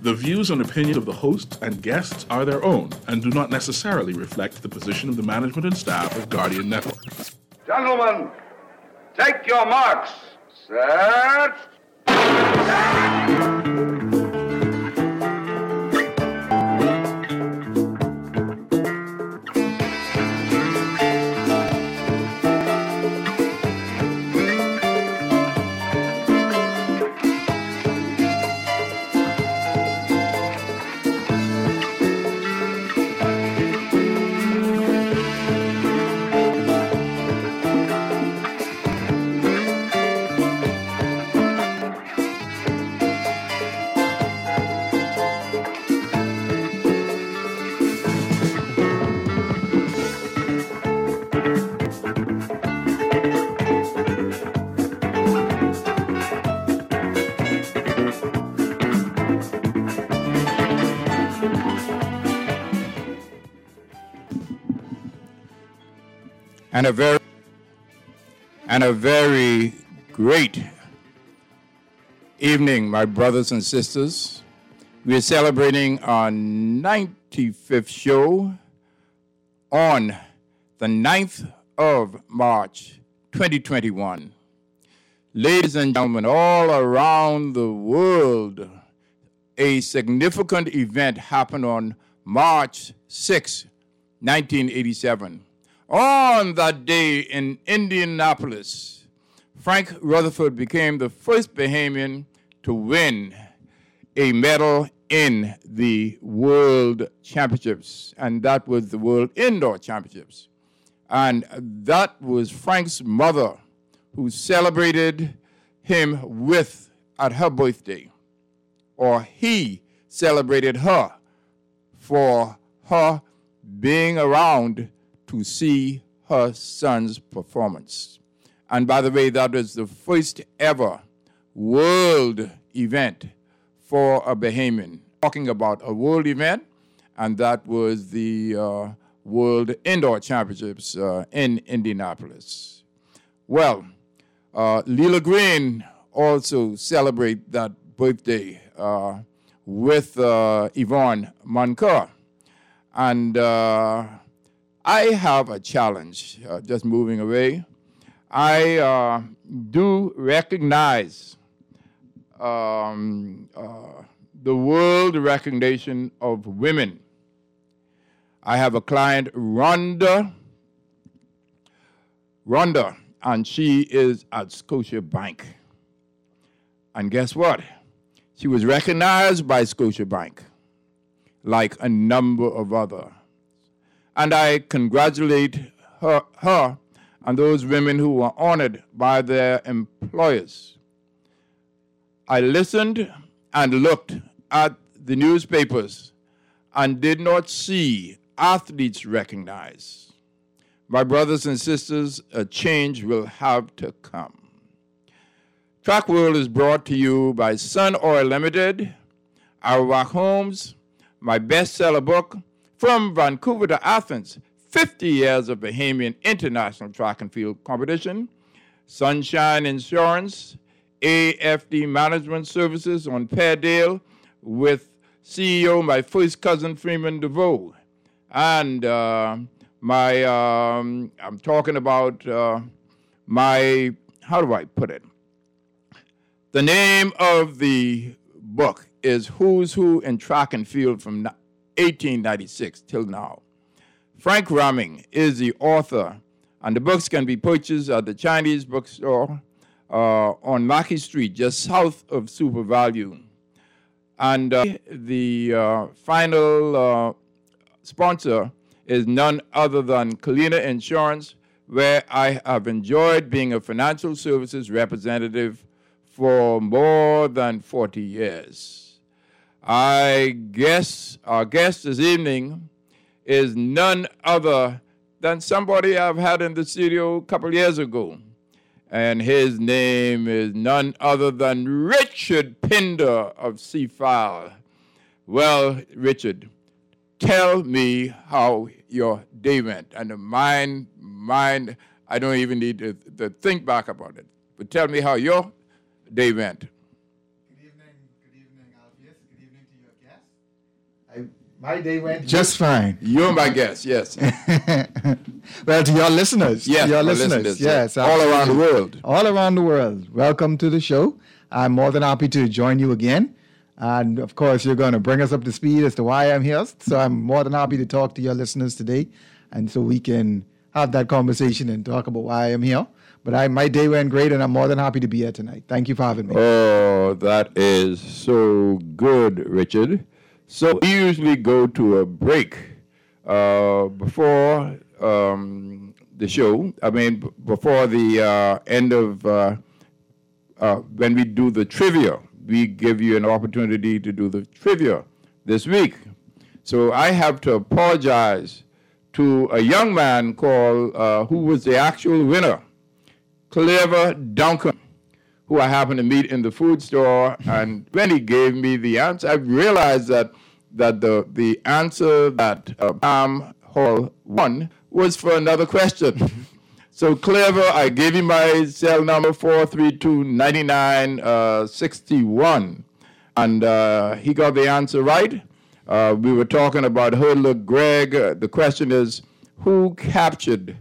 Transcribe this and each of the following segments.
The views and opinions of the hosts and guests are their own and do not necessarily reflect the position of the management and staff of Guardian Network. Gentlemen, take your marks. Set. And a very great evening, my brothers and sisters. We are celebrating our 95th show on the 9th of March, 2021. Ladies and gentlemen, all around the world, a significant event happened on March 6, 1987. On that day in Indianapolis, Frank Rutherford became the first Bahamian to win a medal in the World Championships, and that was the World Indoor Championships. And that was Frank's mother who celebrated him at her birthday, or he celebrated her for her being around to see her son's performance. And by the way, that was the first ever world event for a Bahamian. Talking about a world event, and that was the World Indoor Championships in Indianapolis. Well, Leela Green also celebrate that birthday with Yvonne Moncur. And I have a challenge, just moving away. I do recognize the world recognition of women. I have a client, Rhonda, and she is at Scotiabank. And guess what? She was recognized by Scotiabank, like a number of others. And I congratulate her and those women who were honored by their employers. I listened and looked at the newspapers and did not see athletes recognized. My brothers and sisters, a change will have to come. Track World is brought to you by Sun Oil Limited, Arawak Homes, my bestseller book, From Vancouver to Athens, 50 Years of Bahamian International Track and Field Competition, Sunshine Insurance, AFD Management Services on Peardale with CEO, my first cousin, Freeman DeVoe. And I'm talking about my, how do I put it? The name of the book is Who's Who in Track and Field from 1896 till now. Frank Ramming is the author, and the books can be purchased at the Chinese bookstore on Mackey Street, just south of Super Value. And the final sponsor is none other than Kalina Insurance, where I have enjoyed being a financial services representative for more than 40 years. I guess our guest this evening is none other than somebody I've had in the studio a couple years ago. And his name is none other than Richard Pinder of CFAL. Well, Richard, tell me how your day went. And mine, I don't even need to think back about it. But tell me how your day went. Good evening, Alpheus. Good evening to your My day went just fine. You're my guest, yes. Well, to your listeners. Yes, to your my listeners. Yes. All around the world. All around the world. Welcome to the show. I'm more than happy to join you again. And, of course, you're going to bring us up to speed as to why I'm here. So I'm more than happy to talk to your listeners today. And so we can have that conversation and talk about why I'm here. But my day went great, and I'm more than happy to be here tonight. Thank you for having me. Oh, that is so good, Richard. So we usually go to a break before the show. I mean, before the end of when we do the trivia. We give you an opportunity to do the trivia this week. So I have to apologize to a young man called, who was the actual winner, Clever Duncan, who I happened to meet in the food store. And when he gave me the answer, I realized that the answer that Pam Hall won was for another question. So Clever, I gave him my cell number 432-9961, and he got the answer right. We were talking about hurdler Greg. The question is, who captured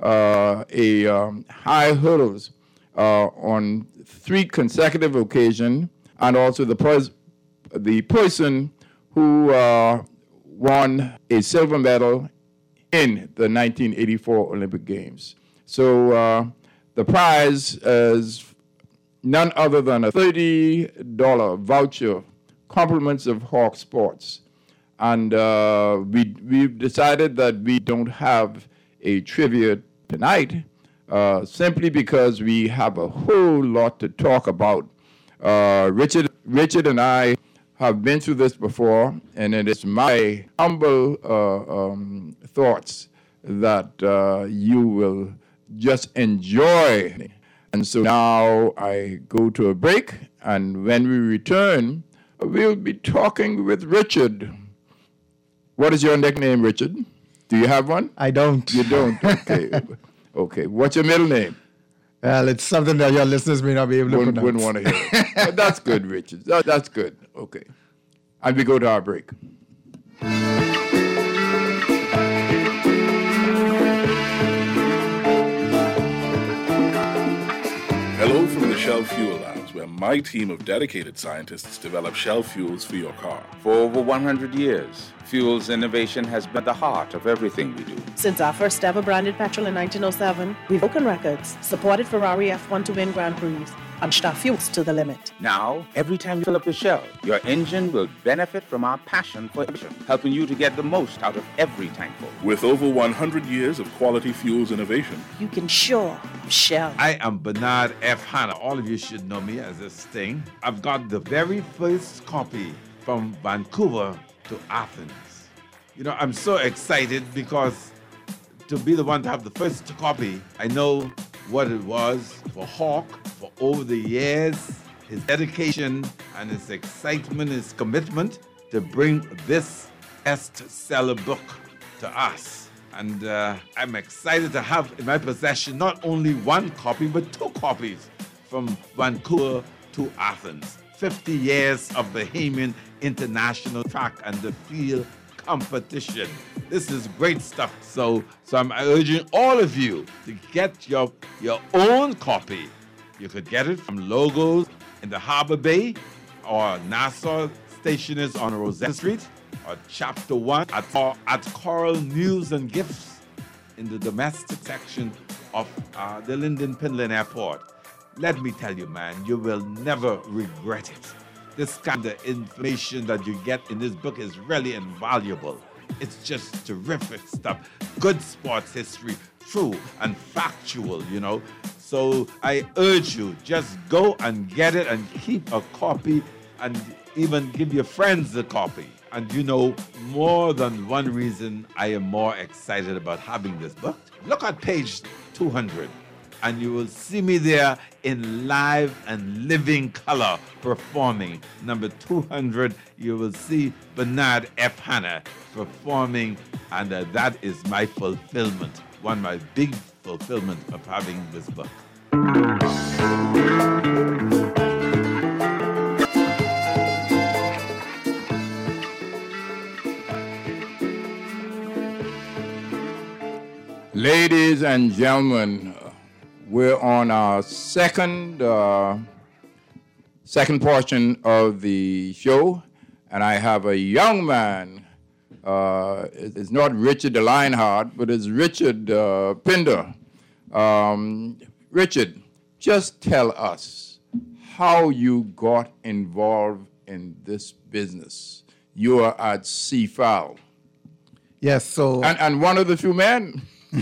high hurdles on 3 consecutive occasions, and also the person who won a silver medal in the 1984 Olympic Games. So the prize is none other than a $30 voucher, compliments of Hawk Sports. And we've decided that we don't have a trivia tonight, simply because we have a whole lot to talk about. Richard and I have been through this before, and it is my humble thoughts that you will just enjoy. And so now I go to a break, and when we return, we'll be talking with Richard. What is your nickname, Richard? Do you have one? I don't. You don't? Okay. Okay. What's your middle name? Well, it's something that your listeners may not be able to pronounce. Wouldn't want to hear it. But that's good, Richard. That's good. Okay. And we go to our break. Hello from the Shell Fuel Labs, where my team of dedicated scientists develop Shell fuels for your car. For over 100 years, fuels innovation has been at the heart of everything we do. Since our first ever branded petrol in 1907, we've broken records, supported Ferrari F1 to win Grand Prix, and pushed our fuels to the limit. Now, every time you fill up your Shell, your engine will benefit from our passion for innovation, helping you to get the most out of every tankful. With over 100 years of quality fuels innovation, You can sure Shell. I am Bernard F. Hanna. All of you should know me as this thing. I've got the very first copy from Vancouver to Athens. You know, I'm so excited because to be the one to have the first copy, I know what it was for Hawk for over the years, his dedication and his excitement, his commitment to bring this bestseller book to us. And I'm excited to have in my possession not only one copy, but 2 copies from Vancouver to Athens. 50 years of Bahamian International Track and the Field Competition. This is great stuff. So I'm urging all of you to get your own copy. You could get it from Logos in the Harbor Bay, or Nassau Stationers on Rosetta Street, or Chapter 1 at Coral News and Gifts in the domestic section of the Linden Pinland Airport. Let me tell you, man, you will never regret it. This kind of information that you get in this book is really invaluable. It's just terrific stuff. Good sports history, true and factual, you know. So I urge you, just go and get it and keep a copy and even give your friends a copy. And you know, more than one reason I am more excited about having this book. Look at page 200. And you will see me there in live and living color performing. Number 200, you will see Bernard F. Hanna performing, and that is my fulfillment, one of my big fulfillment of having this book. Ladies and gentlemen, we're on our second portion of the show, and I have a young man. It's not Richard the Lionheart, but it's Richard Pinder. Richard, just tell us how you got involved in this business. You are at CFAL. Yes, so... And one of the few men.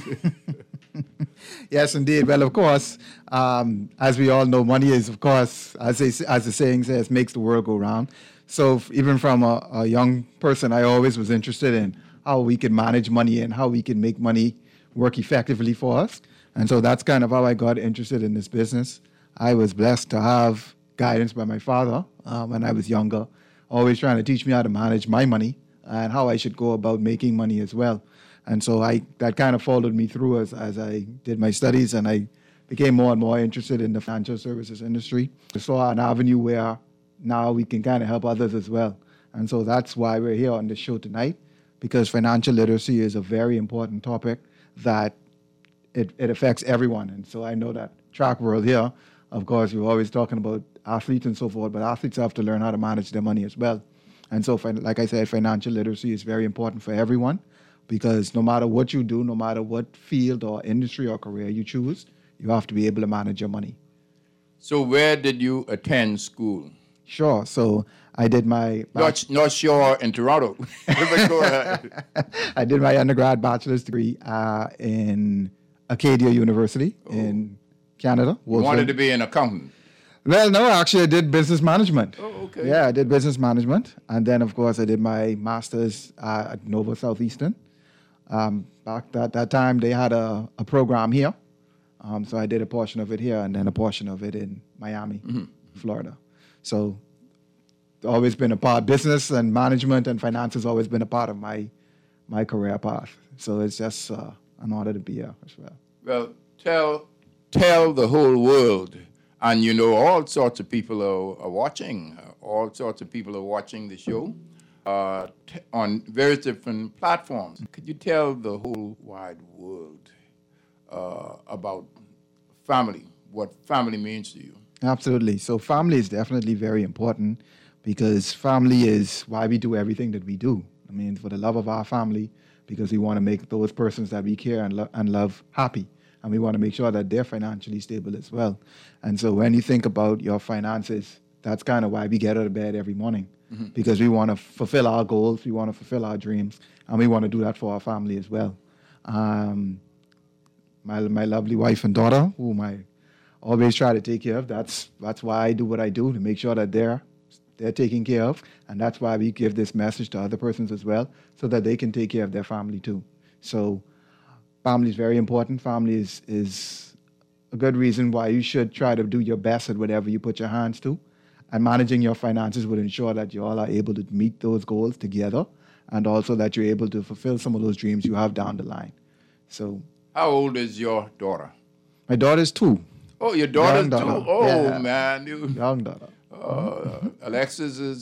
Yes, indeed. Well, of course, as we all know, money is, of course, as the saying says, makes the world go round. So even from a young person, I always was interested in how we can manage money and how we can make money work effectively for us. And so that's kind of how I got interested in this business. I was blessed to have guidance by my father when I was younger, always trying to teach me how to manage my money and how I should go about making money as well. And so that kind of followed me through as I did my studies, and I became more and more interested in the financial services industry. I saw an avenue where now we can kind of help others as well. And so that's why we're here on the show tonight, because financial literacy is a very important topic that it affects everyone. And so I know that track world here, of course, we're always talking about athletes and so forth, but athletes have to learn how to manage their money as well. And so, like I said, financial literacy is very important for everyone, because no matter what you do, no matter what field or industry or career you choose, you have to be able to manage your money. So where did you attend school? Sure. So I did my... Not sure in Toronto. Go ahead. I did my undergrad bachelor's degree in Acadia University in Canada. You wanted to be an accountant? Well, no, actually I did business management. Oh, okay. Yeah, I did business management. And then, of course, I did my master's at Nova Southeastern. Back that time, they had a program here. So I did a portion of it here and then a portion of it in Miami, Florida. So always been a part, business and management and finance has always been a part of my career path. So it's just an honor to be here as well. Well, tell the whole world, and you know all sorts of people are watching, all sorts of people are watching the show on various different platforms. Could you tell the whole wide world about family, what family means to you? Absolutely. So family is definitely very important, because family is why we do everything that we do. I mean, for the love of our family, because we want to make those persons that we care and love happy. And we want to make sure that they're financially stable as well. And so when you think about your finances, that's kind of why we get out of bed every morning, because we want to fulfill our goals, we want to fulfill our dreams, and we want to do that for our family as well. My lovely wife and daughter, whom I always try to take care of, that's why I do what I do, to make sure that they're taken care of. And that's why we give this message to other persons as well, so that they can take care of their family too. So family is very important. Family is a good reason why you should try to do your best at whatever you put your hands to. And managing your finances would ensure that you all are able to meet those goals together, and also that you're able to fulfill some of those dreams you have down the line. So, how old is your daughter? My daughter's 2. Oh, your daughter's Young daughter. 2? Oh, Yeah. man. Young daughter. Alexis's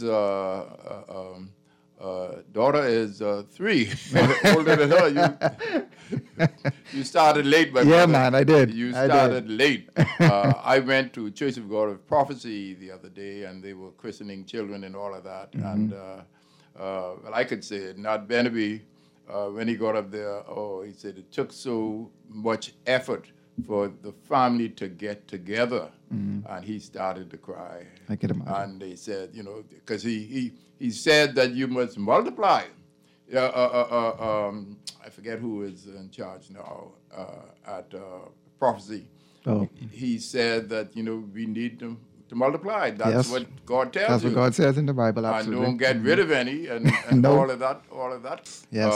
daughter is 3, older than her. You started late, my brother. Yeah, man, I did. You I started did. late. I went to Church of God of Prophecy the other day, and they were christening children and all of that. And well, I could say it. Not Benaby, when he got up there, he said it took so much effort for the family to get together, and he started to cry. I can imagine. And they said, because he said that you must multiply. I forget who is in charge now at Prophecy. Oh. He said that we need to multiply. That's Yes. what God tells That's you. what God says in the Bible, absolutely. And don't get rid of any, and No. all of that. Yes.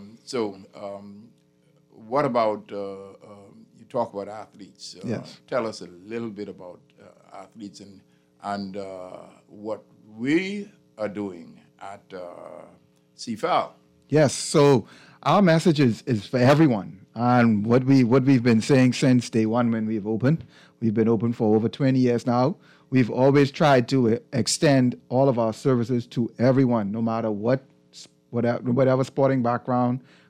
What about you talk about athletes? Yes. Tell us a little bit about athletes and what we are doing at CFAL. Yes, so our message is for everyone. And what we've been saying since day one when we've opened, we've been open for over 20 years now. We've always tried to extend all of our services to everyone, no matter whatever sporting background,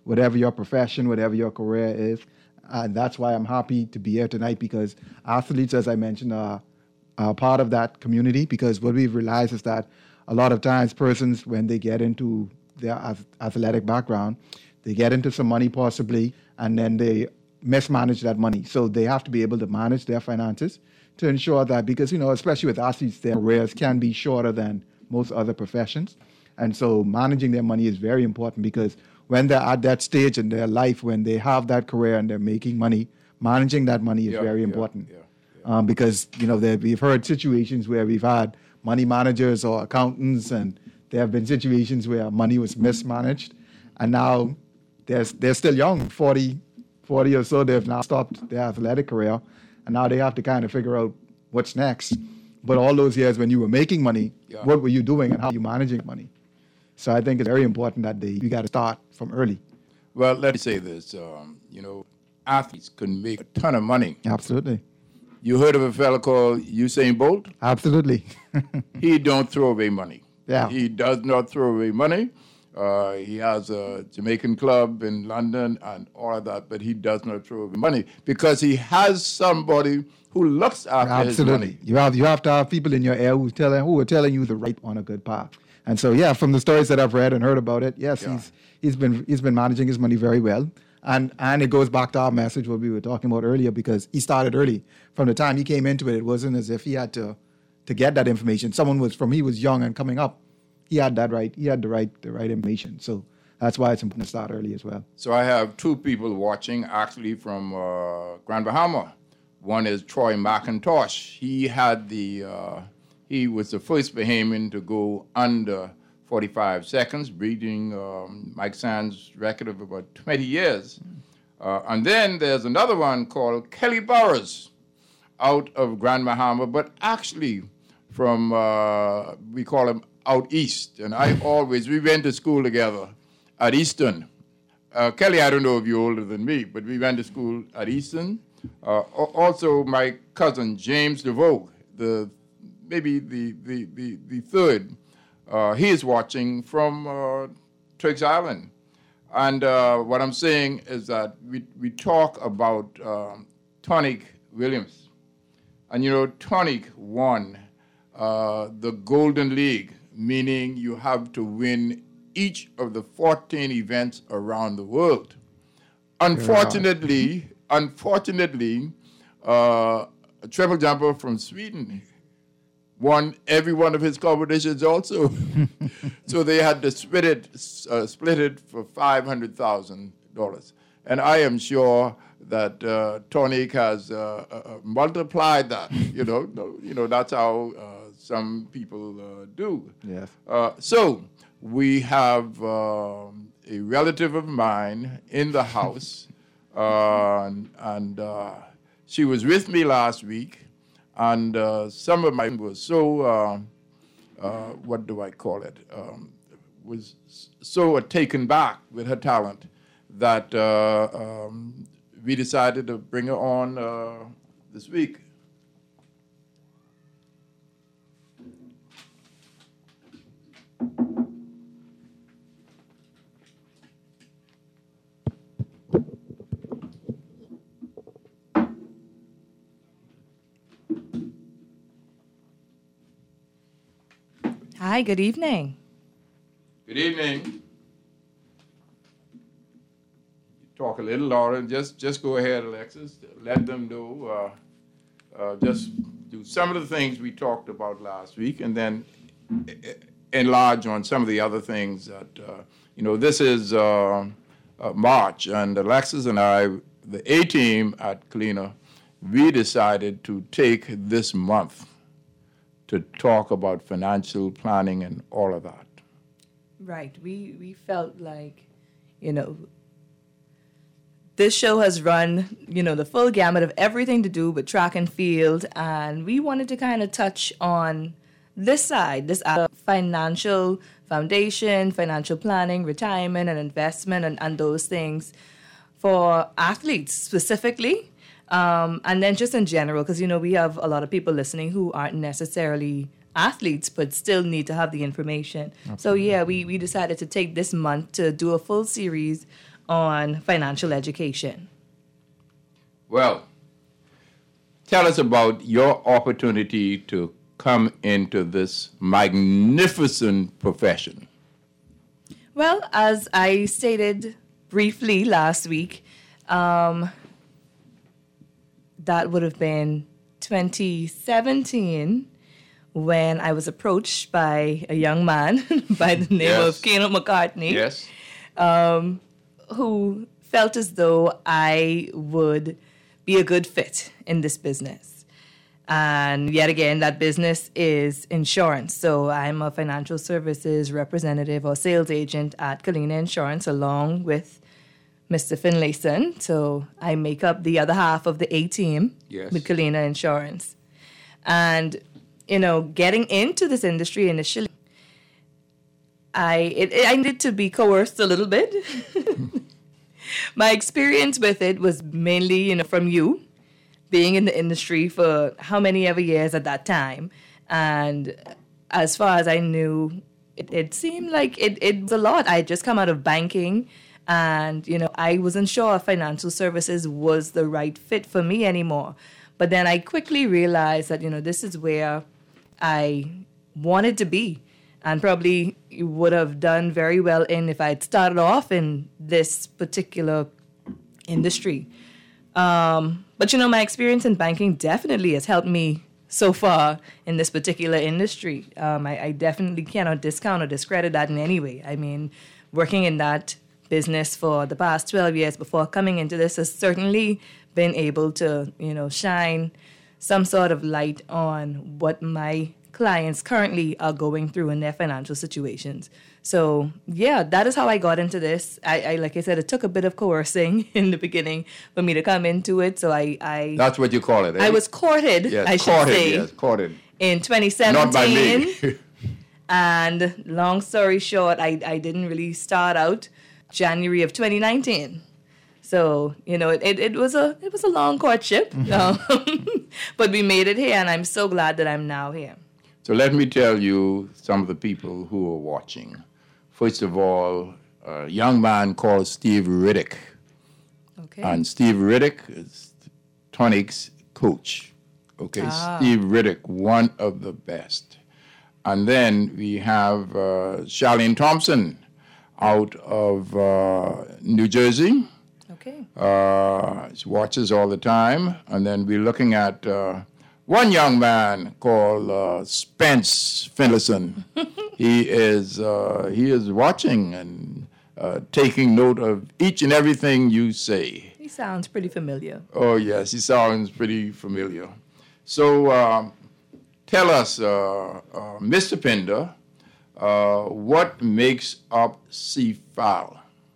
whatever your profession, whatever your career is. And that's why I'm happy to be here tonight, because athletes, as I mentioned, are part of that community. Because what we've realized is that a lot of times persons, when they get into their athletic background, they get into some money possibly, and then they mismanage that money. So they have to be able to manage their finances to ensure that, because, especially with athletes, their careers can be shorter than most other professions. And so managing their money is very important, because when they're at that stage in their life, when they have that career and they're making money, managing that money is very important. Because, we've heard situations where we've had money managers or accountants, and there have been situations where money was mismanaged. And now they're still young, 40 or so, they've now stopped their athletic career, and now they have to kind of figure out what's next. But all those years when you were making money, what were you doing and how were you managing money? So I think it's very important that you got to start from early. Well, let me say this. Athletes can make a ton of money. Absolutely. You heard of a fellow called Usain Bolt? Absolutely. He don't throw away money. Yeah. He does not throw away money. He has a Jamaican club in London and all of that, but he does not throw away money because he has somebody who looks after his money. You have to have people in your ear who are telling you the right on a good path. And so, from the stories that I've read and heard about it, yes, he's been managing his money very well. And it goes back to our message, what we were talking about earlier, because he started early. From the time he came into it, it wasn't as if he had to get that information. He was young and coming up, he had the right information. So that's why it's important to start early as well. So I have two people watching, actually from Grand Bahama. One is Troy McIntosh. He was the first Bahamian to go under 45 seconds, beating Mike Sands' record of about 20 years. And then there's another one called Kelly Burrows out of Grand Bahama, but actually from, we call him out east. And we went to school together at Easton. Kelly, I don't know if you're older than me, but we went to school at Easton. Also, my cousin, James DeVoe, maybe the third, he is watching from Turks Island. And what I'm saying is that we talk about Tonic Williams. And, Tonic won the Golden League, meaning you have to win each of the 14 events around the world. Unfortunately, a triple jumper from Sweden won every one of his competitions also. So they had to split it for $500,000. And I am sure that Tonic has multiplied that. That's how some people do. Yes. So we have a relative of mine in the house, and she was with me last week, and some of mine was so, what do I call it, was so taken back with her talent that we decided to bring her on this week. Hi, good evening. Good evening. Talk a little louder. Just go ahead, Alexis. Let them know. Just do some of the things we talked about last week, and then enlarge on some of the other things that This is March, and Alexis and I, the A team at Kalina, we decided to take this month to talk about financial planning and all of that. Right. We felt like, this show has run, the full gamut of everything to do with track and field, and we wanted to kind of touch on this side, this financial foundation, financial planning, retirement and investment and those things for athletes specifically. And then just in general, because, we have a lot of people listening who aren't necessarily athletes, but still need to have the information. Absolutely. So, we decided to take this month to do a full series on financial education. Well, tell us about your opportunity to come into this magnificent profession. Well, as I stated briefly last week, that would have been 2017 when I was approached by a young man by the name of Keno McCartney. Yes. Who felt as though I would be a good fit in this business. And yet again, that business is insurance. So I'm a financial services representative or sales agent at Kalina Insurance along with Mr. Finlayson. So I make up the other half of the A team with Kalina Insurance. And, getting into this industry initially, I needed to be coerced a little bit. My experience with it was mainly, from you, being in the industry for how many ever years at that time. And as far as I knew, it seemed like it was a lot. I had just come out of banking and, I wasn't sure if financial services was the right fit for me anymore. But then I quickly realized that, this is where I wanted to be and probably would have done very well in if I had started off in this particular industry. But, my experience in banking definitely has helped me so far in this particular industry. I definitely cannot discount or discredit that in any way. I mean, working in that business for the past 12 years before coming into this has certainly been able to, shine some sort of light on what my clients currently are going through in their financial situations. So, that is how I got into this. I like I said, it took a bit of coercing in the beginning for me to come into it. So I That's what you call it, eh? I was courted, I should say. Yes, courted. In 2017. Not by me. And long story short, I didn't really start out January of 2019. So, it was a long courtship. But we made it here, and I'm so glad that I'm now here. So let me tell you some of the people who are watching. First of all, a young man called Steve Riddick. Okay. And Steve Riddick is Tonic's coach. Okay, Steve Riddick, one of the best. And then we have Charlene Thompson out of New Jersey. Okay. She watches all the time. And then we're looking at one young man called Spence Finlayson. He is watching and taking note of each and everything you say. He sounds pretty familiar. Oh, yes, he sounds pretty familiar. So tell us, Mr. Pinder, what makes up CFAL?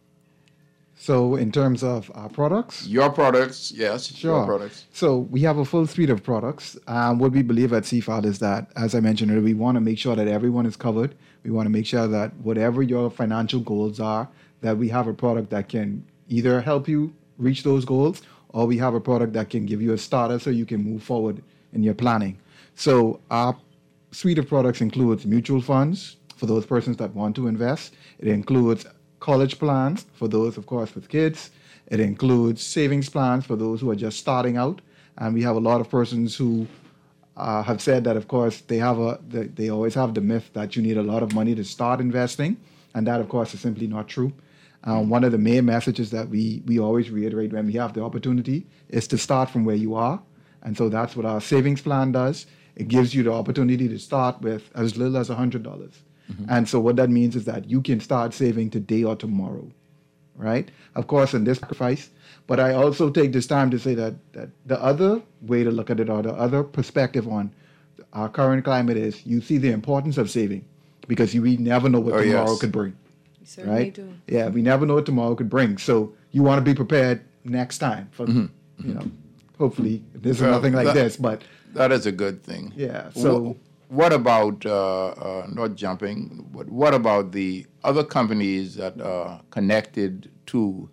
So in terms of our products? Your products, yes. Sure. Your products. So we have a full suite of products. What we believe at CFAL is that, as I mentioned earlier, we want to make sure that everyone is covered. We want to make sure that whatever your financial goals are, that we have a product that can either help you reach those goals, or we have a product that can give you a starter so you can move forward in your planning. So our suite of products includes mutual funds for those persons that want to invest. It includes college plans for those, of course, with kids. It includes savings plans for those who are just starting out. And we have a lot of persons who have said that, of course, they always have the myth that you need a lot of money to start investing. And that, of course, is simply not true. One of the main messages that we always reiterate when we have the opportunity is to start from where you are. And so that's what our savings plan does. It gives you the opportunity to start with as little as $100. Mm-hmm. And so what that means is that you can start saving today or tomorrow, right? Of course, in this sacrifice. But I also take this time to say that the other way to look at it, or the other perspective on our current climate, is you see the importance of saving, because we never know what tomorrow could bring. We certainly right? do. Yeah, we never know what tomorrow could bring. So you want to be prepared next time for, hopefully there's nothing like this, but. That is a good thing. Yeah, so. What about, not jumping, but what about the other companies that are connected to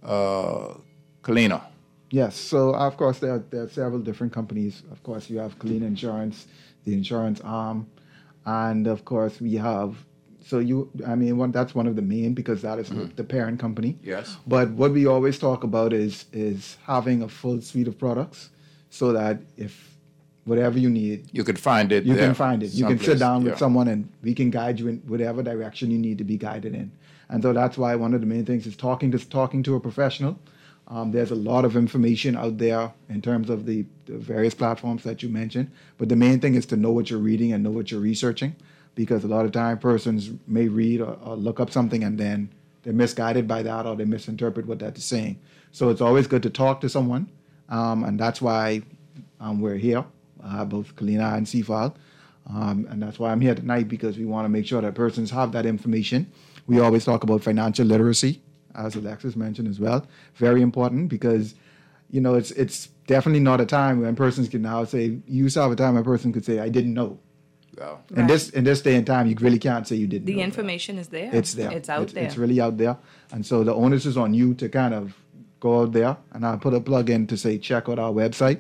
Kalina? Yes, so of course there are several different companies. Of course you have Kalina Insurance, the insurance arm, and of course we have That's one of the main, because that is the parent company. Yes. But what we always talk about is having a full suite of products, so that if whatever you need, You could find it. you there, can find it. You can sit someplace. down with Yeah. someone, and we can guide you in whatever direction you need to be guided in. And so that's why one of the main things is talking to a professional. There's a lot of information out there in terms of the various platforms that you mentioned. But the main thing is to know what you're reading and know what you're researching, because a lot of time persons may read or look up something and then they're misguided by that, or they misinterpret what that is saying. So it's always good to talk to someone, and that's why we're here, both Kalina and CFAL. And that's why I'm here tonight, because we want to make sure that persons have that information. We always talk about financial literacy, as Alexis mentioned as well. Very important, because it's definitely not a time when persons can now say, you used to have a time when a person could say, I didn't know. Well, In this day and time, you really can't say you didn't know. The information is there. It's there. It's out there. It's really out there. And so the onus is on you to kind of go out there. And I'll put a plug in to say, check out our website,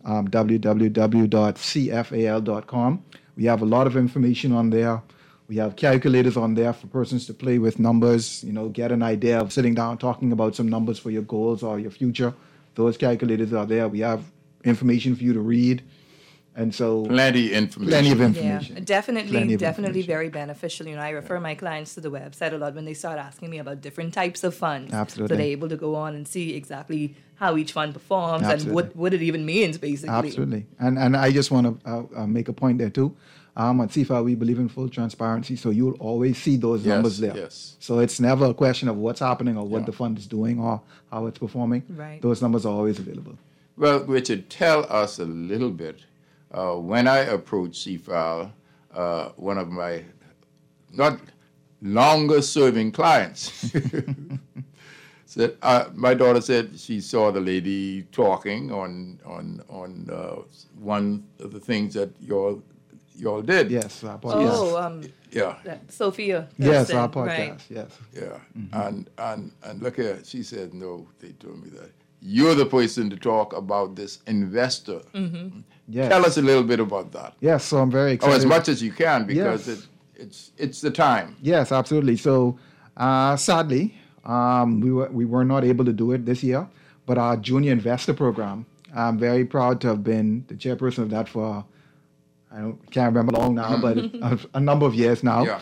www.cfal.com. We have a lot of information on there. We have calculators on there for persons to play with numbers, get an idea of sitting down, talking about some numbers for your goals or your future. Those calculators are there. We have information for you to read. And so plenty information. Plenty of Yeah, information. Plenty definitely of very information. beneficial. I refer my clients to the website a lot when they start asking me about different types of funds. Absolutely. So they're able to go on and see exactly how each fund performs Absolutely. and what it even means, basically. Absolutely. And I just want to make a point there too. At CFA, we believe in full transparency, so you'll always see those numbers there. Yes. So it's never a question of what's happening or what the fund is doing or how it's performing. Right. Those numbers are always available. Well, Richard, tell us a little bit. When I approached CFAL, one of my not longer-serving clients said, my daughter said she saw the lady talking on one of the things that you all did. Yes, our podcast. Yeah. Sophia. Yes, Thurston, our podcast. right. Yes. Yeah. And look here, she said, no, they told me that. You're the person to talk about this investor. Yes. Tell us a little bit about that. Yes, so I'm very excited. Or as much as you can, because Yes. it's the time. Yes, absolutely. So, sadly, we were not able to do it this year, but our junior investor program, I'm very proud to have been the chairperson of that for, can't remember long now, but a number of years now. Yeah.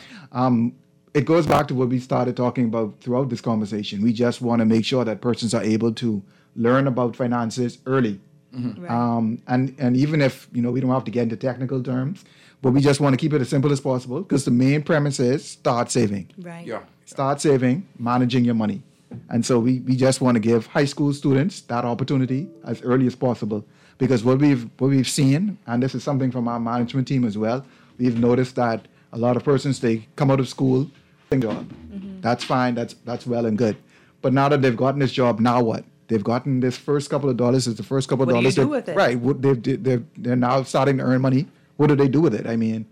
It goes back to what we started talking about throughout this conversation. We just want to make sure that persons are able to learn about finances early. Right. And even if, we don't have to get into technical terms, but we just want to keep it as simple as possible, because the main premise is start saving. Right. Yeah. Start saving, managing your money. And so we just want to give high school students that opportunity as early as possible, because what we've seen, and this is something from our management team as well, we've noticed that a lot of persons, they come out of school, job. That's fine, that's well and good. But now that they've gotten this job, now what? They've gotten this first couple of dollars. It's the first couple of What do you dollars. do with it? Right. They're now starting to earn money. What do they do with it? I mean,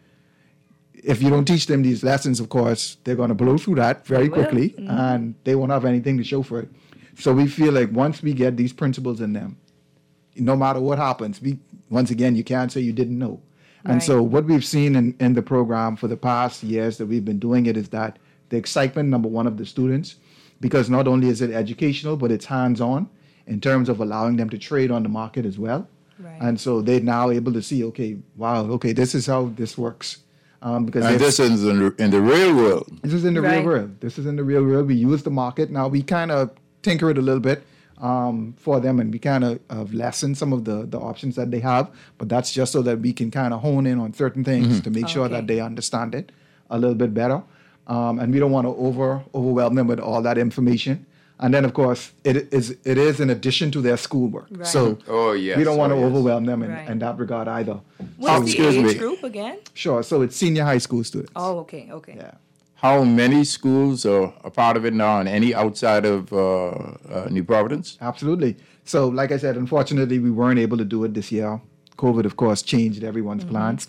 if you don't teach them these lessons, of course, they're going to blow through that very They will. quickly, and they won't have anything to show for it. So we feel like once we get these principles in them, no matter what happens, once again, you can't say you didn't know. And Right. so what we've seen in the program for the past years that we've been doing it is that the excitement, number one, of the students, because not only is it educational, but it's hands-on in terms of allowing them to trade on the market as well. Right. And so they're now able to see, this is how this works. Because And this is in the real world. this is in the real Right. world. This is in the real world. We use the market. Now we kind of tinker it a little bit for them, and we kind of lessen some of the options that they have. But that's just so that we can kind of hone in on certain things to make sure Okay. that they understand it a little bit better. And we don't want to overwhelm them with all that information. And then, of course, it is in addition to their schoolwork. Right. So Oh, yes. we don't want to Oh, yes. overwhelm them Right. in that regard either. What's the excuse age me. group again? Sure. So it's senior high school students. Oh, okay. Yeah. How many schools are a part of it now, and any outside of New Providence? Absolutely. So, like I said, unfortunately, we weren't able to do it this year. COVID, of course, changed everyone's plans.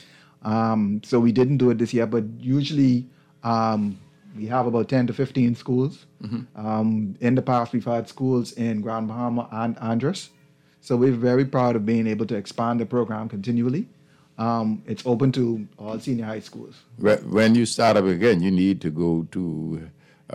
So we didn't do it this year, but usually we have about 10 to 15 schools. In the past, we've had schools in Grand Bahama and Andros. So we're very proud of being able to expand the program continually. It's open to all senior high schools. When you start up again, you need to go to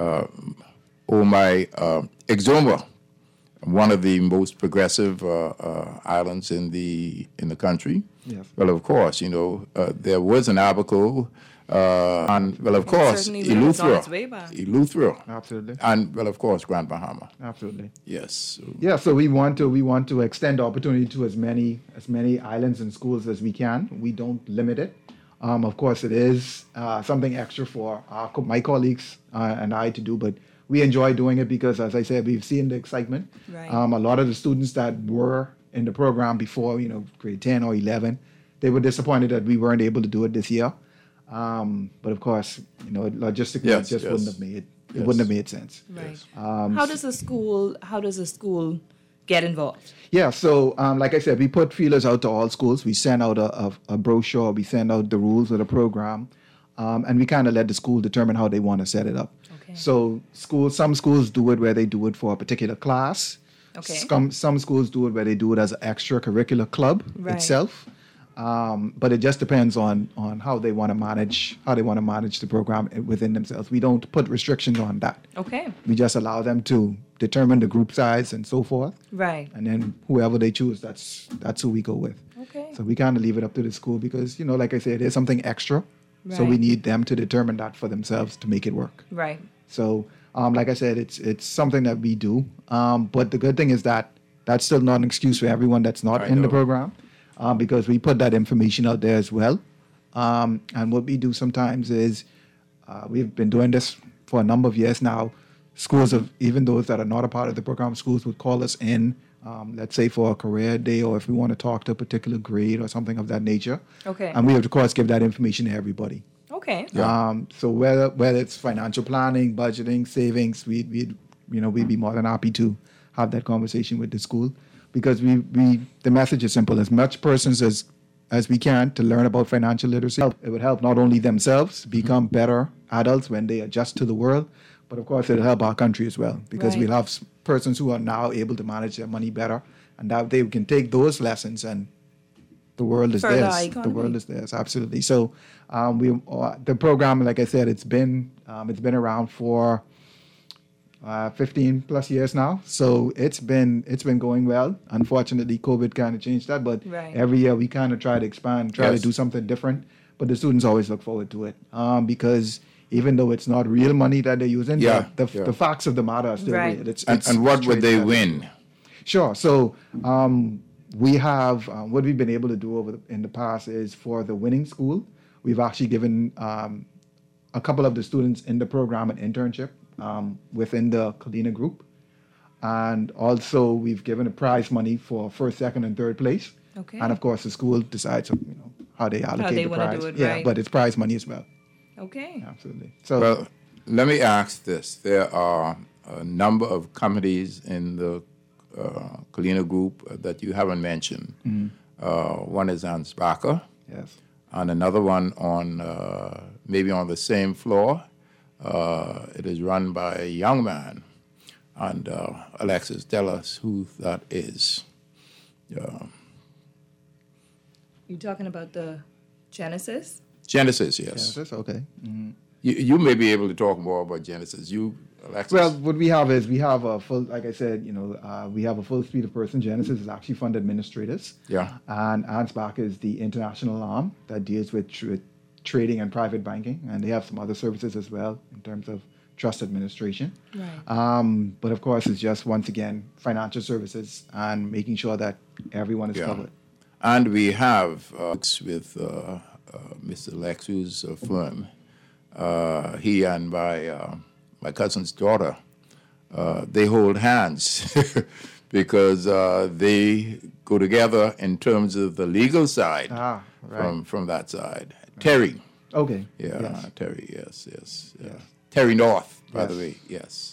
Exuma, one of the most progressive islands in the country. Yes. Well, of course, there was an Abaco, and well, of course, Eleuthera, Absolutely. and well, of course, Grand Bahama. Absolutely. Yes. Yeah, so we want to extend opportunity to as many islands and schools as we can. We don't limit it. Of course, it is something extra for my colleagues and I to do, but we enjoy doing it because, as I said, we've seen the excitement. Right. A lot of the students that were in the program before, grade 10 or 11, they were disappointed that we weren't able to do it this year. But of course, logistically, it just wouldn't have made sense. Right. How does a school get involved? Yeah, so like I said, we put feelers out to all schools. We send out a brochure. We send out the rules of the program, and we kind of let the school determine how they want to set it up. Okay. So some schools do it where they do it for a particular class. Okay. Some schools do it where they do it as an extracurricular club itself. But it just depends on how they want to manage the program within themselves. We don't put restrictions on that. Okay. We just allow them to determine the group size and so forth. Right. And then whoever they choose, that's who we go with. Okay. So we kind of leave it up to the school because, like I said, there's something extra. Right. So we need them to determine that for themselves to make it work. Right. So, like I said, it's something that we do. But the good thing is that that's still not an excuse for everyone that's not in the program, because we put that information out there as well. And what we do sometimes is we've been doing this for a number of years now. Schools, even those that are not a part of the program, schools would call us in, let's say for a career day, or if we want to talk to a particular grade or something of that nature. Okay. And we, of course, give that information to everybody. Okay. So whether it's financial planning, budgeting, savings, we'd be more than happy to have that conversation with the school, because the message is simple: as much persons as we can to learn about financial literacy. It would help not only themselves become better adults when they adjust to the world, but of course it'll help our country as well, because we'll have persons who are now able to manage their money better, and that they can take those lessons and the world is theirs. The world is theirs, absolutely. So the program, like I said, it's been around for 15 plus years now. So it's been going well. Unfortunately, COVID kind of changed that, but every year we kind of try to expand, to do something different. But the students always look forward to it, because even though it's not real money that they're using, the facts of the matter are still real. It's and what would they win? Sure. So we have what we've been able to do in the past is, for the winning school, we've actually given a couple of the students in the program an internship within the Colina group, and also we've given a prize money for first, second, and third place. Okay. And of course, the school decides how they allocate the prize. Do it, but it's prize money as well. Okay. Absolutely. So, well, let me ask this: there are a number of committees in the Colina group that you haven't mentioned. Mm-hmm. One is ANSPACA. Yes. And another one on maybe on the same floor. It is run by a young man. And Alexis, tell us who that is. You're talking about the Genesis? Genesis, yes. Genesis, okay. Mm-hmm. You may be able to talk more about Genesis. You, Alexis? Well, what we have is we have a full, like I said, we have a full suite of person. Genesis is actually fund administrators. Yeah. And ANSPAC is the international arm that deals with trading and private banking, and they have some other services as well in terms of trust administration. Right. But of course, it's just, once again, financial services and making sure that everyone is covered. And we have with Mr. Lexus firm. He and my cousin's daughter, they hold hands because they go together in terms of the legal side from that side. Terry. Okay. Yeah, yes. Terry, yes. Terry North, by the way, yes.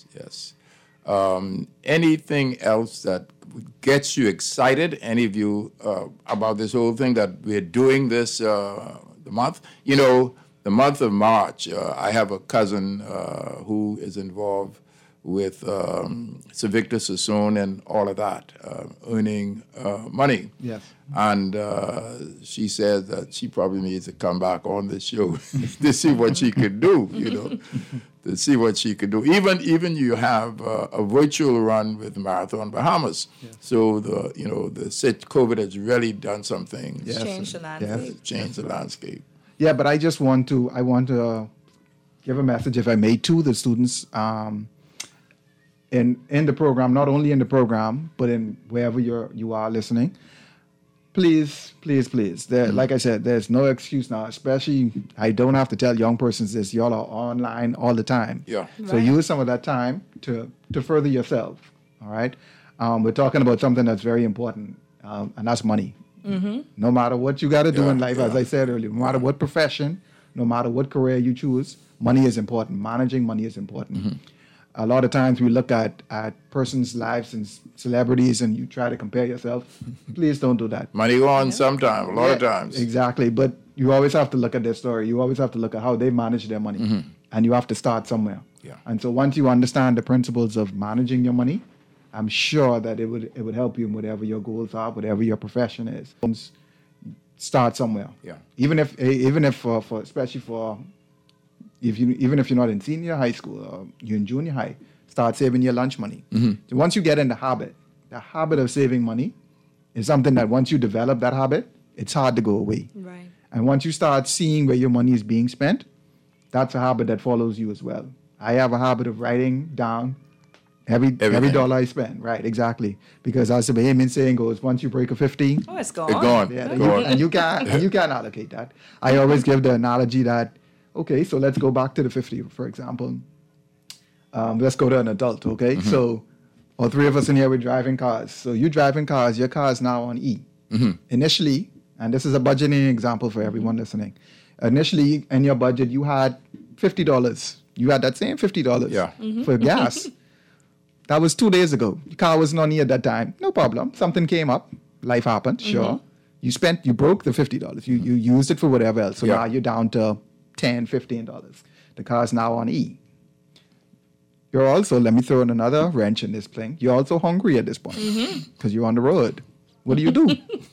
Anything else that gets you excited, any of you, about this whole thing that we're doing this the month? The month of March, I have a cousin who is involved with Sir Victor Sassoon and all of that, earning money. Yes. And she said that she probably needs to come back on the show to see what she could do, to see what she could do. Even you have a virtual run with Marathon Bahamas. Yes. So the COVID has really done some things. Yes. Changed the landscape. Yes, changed the landscape. Yeah, but I want to give a message, if I may, to the students in the program, not only in the program, but in wherever you are listening. Please. Like I said, there's no excuse now, especially I don't have to tell young persons this, y'all are online all the time. Yeah. So use some of that time to further yourself, all right? We're talking about something that's very important, and that's money. Mm-hmm. No matter what you got to do in life, as I said earlier, no matter what profession, no matter what career you choose, money is important. Managing money is important. Mm-hmm. A lot of times we look at persons' lives and celebrities and you try to compare yourself. Please don't do that. Money on sometime, a lot of times. Exactly. But you always have to look at their story. You always have to look at how they manage their money. Mm-hmm. And you have to start somewhere. Yeah. And so once you understand the principles of managing your money, I'm sure that it would help you in whatever your goals are, whatever your profession is. Start somewhere. Yeah. Even if especially for even if you're not in senior high school or you're in junior high, start saving your lunch money. Mm-hmm. So once you get in the habit of saving money is something that once you develop that habit, it's hard to go away. Right. And once you start seeing where your money is being spent, that's a habit that follows you as well. I have a habit of writing down every dollar I spend. Right, exactly. Because as the Bahamian saying goes, once you break a 50, it's gone. It's gone. Yeah, and you can't allocate that. I always give the analogy that, okay, so let's go back to the 50, for example. Let's go to an adult, okay? Mm-hmm. So all three of us in here, we're driving cars. So you driving cars, your car is now on E. Mm-hmm. Initially, and this is a budgeting example for everyone listening, initially in your budget, you had $50. You had that same $50 for gas. That was 2 days ago. Your car wasn't on E at that time. No problem. Something came up. Life happened, sure. You broke the $50. You used it for whatever else. So now you're down to $10, $15. The car's now on E. You're also, let me throw in another wrench in this thing. You're also hungry at this point because you're on the road. What do you do?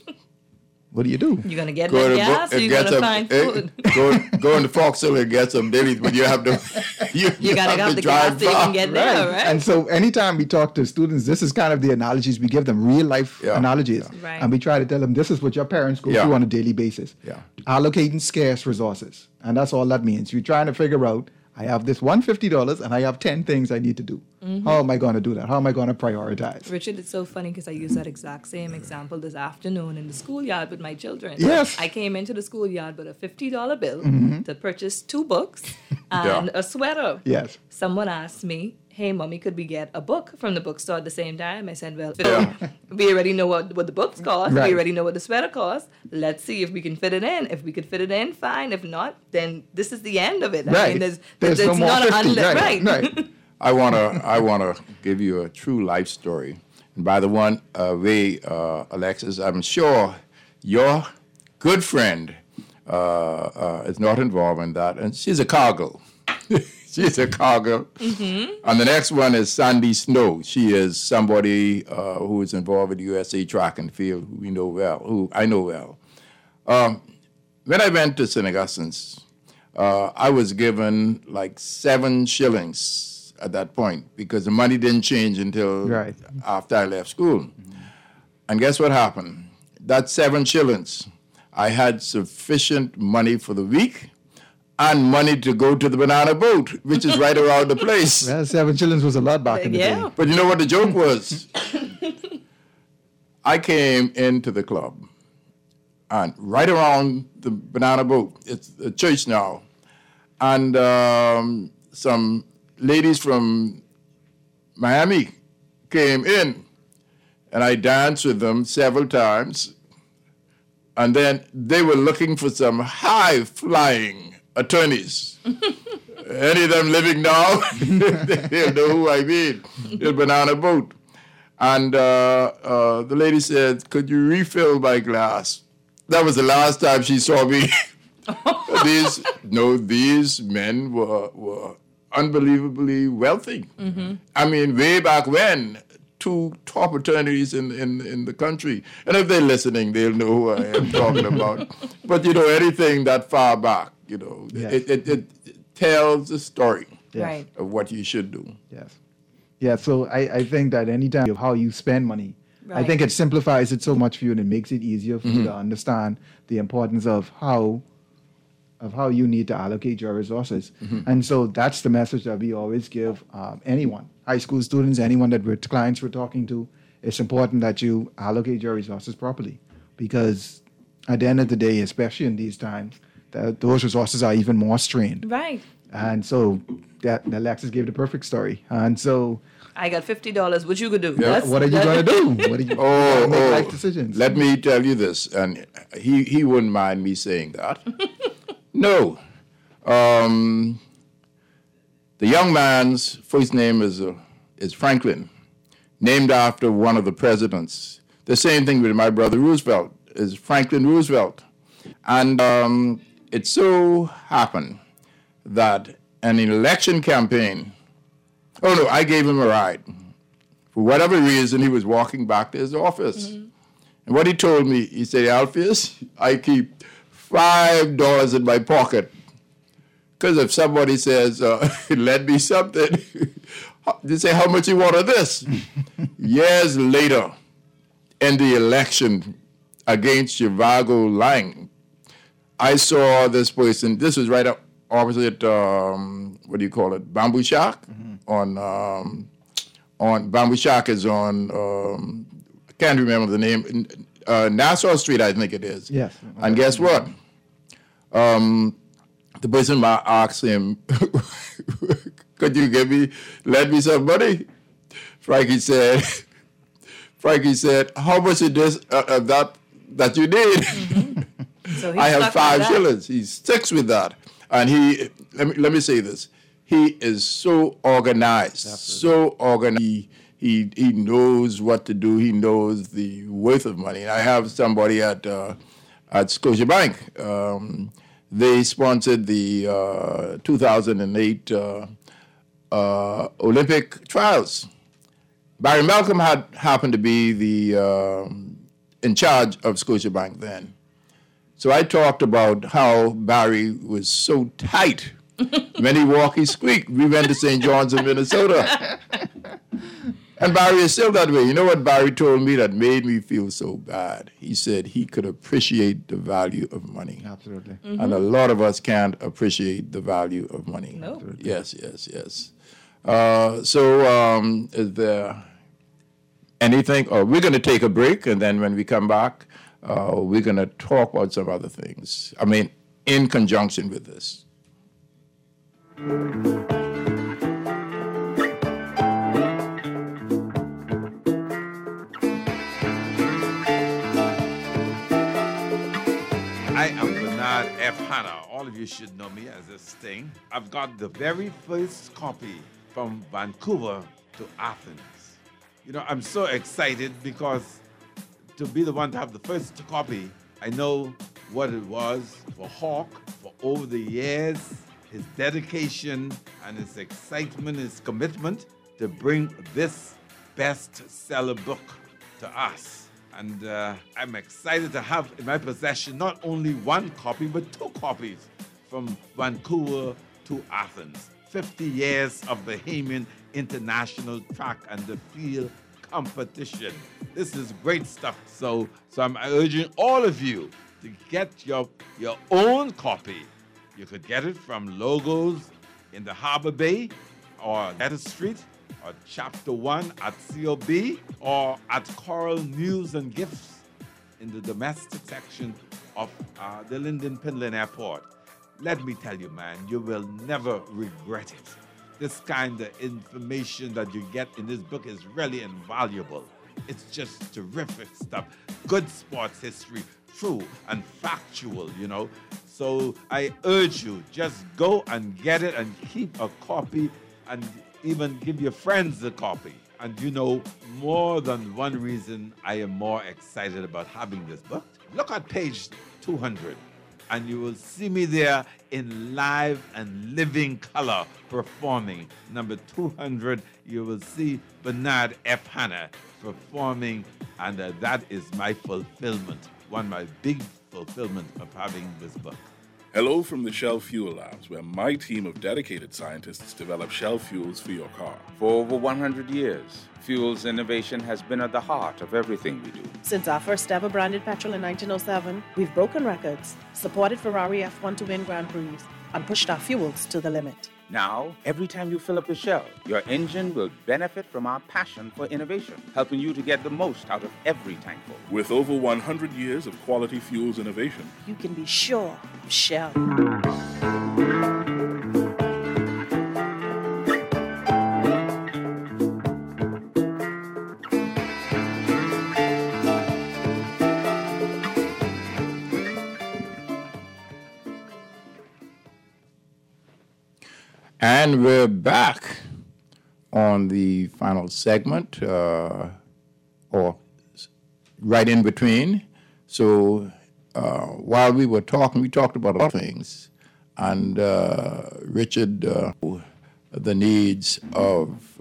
What do you do? You're going to get that gas or you're going to find food? Go into Foxhill and get some dailies, but you have to you got to have the gas so you can get there, right? And so anytime we talk to students, this is kind of the analogies. We give them real life analogies. Yeah. Right. And we try to tell them this is what your parents go through on a daily basis. Yeah. Allocating scarce resources. And that's all that means. You're trying to figure out, I have this $150 and I have 10 things I need to do. Mm-hmm. How am I going to do that? How am I going to prioritize? Richard, it's so funny because I used that exact same example this afternoon in the schoolyard with my children. Yes. I came into the schoolyard with a $50 bill to purchase 2 books and a sweater. Yes. Someone asked me, hey, Mommy, could we get a book from the bookstore at the same time? I said, well, we already know what the books cost. Right. We already know what the sweater costs. Let's see if we can fit it in. If we could fit it in, fine. If not, then this is the end of it. Right. I mean, there's no more 50. Right. I wanna give you a true life story. And by the way, Alexis, I'm sure your good friend is not involved in that, and she's a cargo. She's a cargo. Mm-hmm. And the next one is Sandy Snow. She is somebody who is involved with USA Track and Field, who I know well. When I went to St. Augustine's, I was given like 7 shillings at that point because the money didn't change until after I left school. Mm-hmm. And guess what happened? That 7 shillings, I had sufficient money for the week and money to go to the banana boat, which is right around the place. Well, 7 shillings was a lot back in the day. But you know what the joke was? I came into the club, and right around the banana boat, it's a church now, and some ladies from Miami came in, and I danced with them several times, and then they were looking for some high-flying attorneys. Any of them living now, they'll know who I mean. The banana boat. And the lady said, could you refill my glass? That was the last time she saw me. These men were unbelievably wealthy. I mean, way back when, 2 top attorneys in the country. And if they're listening, they'll know who I am talking about. But, anything that far back, Yes. it tells the story Right. of what you should do. Yes. Yeah, so I think that anytime of how you spend money, I Right. think it simplifies it so much for you and it makes it easier for you to understand the importance of how you need to allocate your resources. And so that's the message that we always give anyone, high school students, anyone that clients we're talking to. It's important that you allocate your resources properly because at the end of the day, especially in these times, those resources are even more strained. Right. And so that Alexis gave the perfect story. And so I got $50. What you could do? Yeah. That's- what are you going to do? What are you Oh, make life decisions? Let me tell you this, and he wouldn't mind me saying that. No. The young man's first name is Franklin, named after one of the presidents. The same thing with my brother Roosevelt, is Franklin Roosevelt. And it so happened that an election campaign, I gave him a ride. For whatever reason, he was walking back to his office. And what he told me, he said, Alpheus, I keep $5 in my pocket. Because if somebody says, lend me something, they say, how much you want of this? Years later, in the election against Zhivago Lang, I saw this person, this was right up opposite, Bamboo Shack? On Bamboo Shack is on, I can't remember the name, Nassau Street, I think it is. Yes. And guess what? The person asked him, could you lend me some money? Frankie said, how much is this that you need? So he I have stuck with 5 that. shillings. He sticks with that. And let me say this. He is so organized, so organized. He knows what to do. He knows the worth of money. I have somebody at Scotiabank. They sponsored the 2008 Olympic trials. Barry Malcolm happened to be in charge of Scotiabank then. So I talked about how Barry was so tight. When he walked, he squeaked. We went to St. John's in Minnesota. And Barry is still that way. You know what Barry told me that made me feel so bad? He said he could appreciate the value of money. Absolutely. And a lot of us can't appreciate the value of money. No. Yes. So is there anything? We're going to take a break, and then when we come back, we're going to talk about some other things. I mean, in conjunction with this. I am Bernard F. Hanna. All of you should know me as this thing. I've got the very first copy from Vancouver to Athens. I'm so excited because to be the one to have the first copy, I know what it was for Hawk for over the years, his dedication and his excitement, his commitment to bring this bestseller book to us. And I'm excited to have in my possession not only one copy, but 2 copies from Vancouver to Athens. 50 years of Bahamian International Track and the Field Competition. This is great stuff. So I'm urging all of you to get your own copy. You could get it from Logos in the Harbor Bay or Letter Street, or Chapter 1 at COB, or at Coral News and Gifts in the domestic section of the Linden Pinland Airport. Let me tell you, man, you will never regret it. This kind of information that you get in this book is really invaluable. It's just terrific stuff. Good sports history, true and factual, So I urge you, just go and get it and keep a copy and even give your friends a copy. And more than one reason I am more excited about having this book. Look at page 200. and you will see me there in live and living color performing. Number 200, you will see Bernard F. Hanna performing, and that is my fulfillment, one of my big fulfillment of having this book. Hello from the Shell Fuel Labs, where my team of dedicated scientists develop Shell fuels for your car. For over 100 years, fuels innovation has been at the heart of everything we do. Since our first ever branded petrol in 1907, we've broken records, supported Ferrari F1 to win Grand Prix, and pushed our fuels to the limit. Now, every time you fill up your Shell, your engine will benefit from our passion for innovation, helping you to get the most out of every tankful. With over 100 years of quality fuels innovation, You can be sure of Shell. And we're back on the final segment, or right in between. So while we were talking, we talked about a lot of things. And Richard, the needs of